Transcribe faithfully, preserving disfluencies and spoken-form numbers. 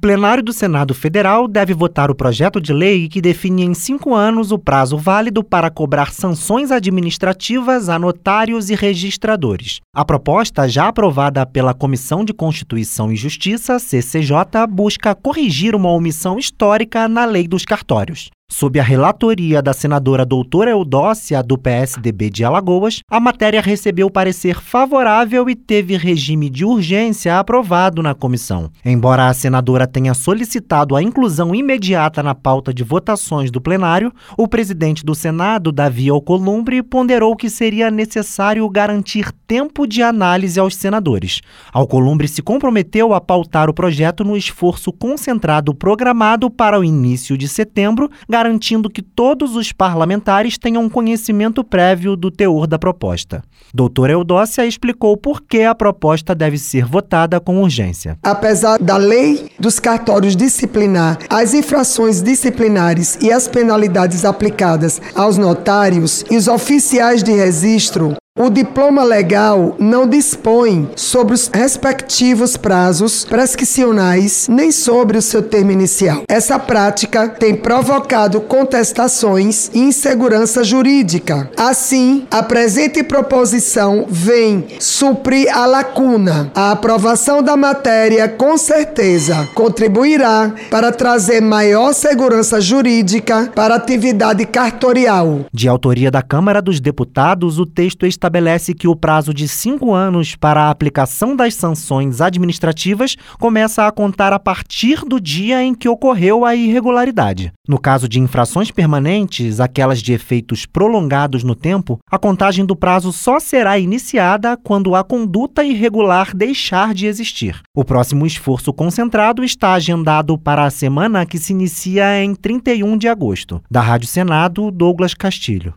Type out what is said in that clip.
plenário do Senado Federal deve votar o projeto de lei que define em cinco anos o prazo válido para cobrar sanções administrativas a notários e registradores. A proposta, já aprovada pela Comissão de Constituição e Justiça, C C J, busca corrigir uma omissão histórica na lei dos cartórios. Sob a relatoria da senadora doutora Eudócia, do P S D B de Alagoas, a matéria recebeu parecer favorável e teve regime de urgência aprovado na comissão. Embora a senadora tenha solicitado a inclusão imediata na pauta de votações do plenário, o presidente do Senado, Davi Alcolumbre, ponderou que seria necessário garantir tempo de análise aos senadores. Alcolumbre se comprometeu a pautar o projeto no esforço concentrado programado para o início de setembro, garantindo que todos os parlamentares tenham conhecimento prévio do teor da proposta. Doutora Eudócia explicou por que a proposta deve ser votada com urgência. Apesar da lei dos cartórios disciplinar as infrações disciplinares e as penalidades aplicadas aos notários e os oficiais de registro, o diploma legal não dispõe sobre os respectivos prazos prescricionais nem sobre o seu termo inicial. Essa prática tem provocado contestações e insegurança jurídica. Assim, a presente proposição vem suprir a lacuna. A aprovação da matéria, com certeza, contribuirá para trazer maior segurança jurídica para a atividade cartorial. De autoria da Câmara dos Deputados, o texto estabelece estabelece que o prazo de cinco anos para a aplicação das sanções administrativas começa a contar a partir do dia em que ocorreu a irregularidade. No caso de infrações permanentes, aquelas de efeitos prolongados no tempo, a contagem do prazo só será iniciada quando a conduta irregular deixar de existir. O próximo esforço concentrado está agendado para a semana que se inicia em trinta e um de agosto. Da Rádio Senado, Douglas Castilho.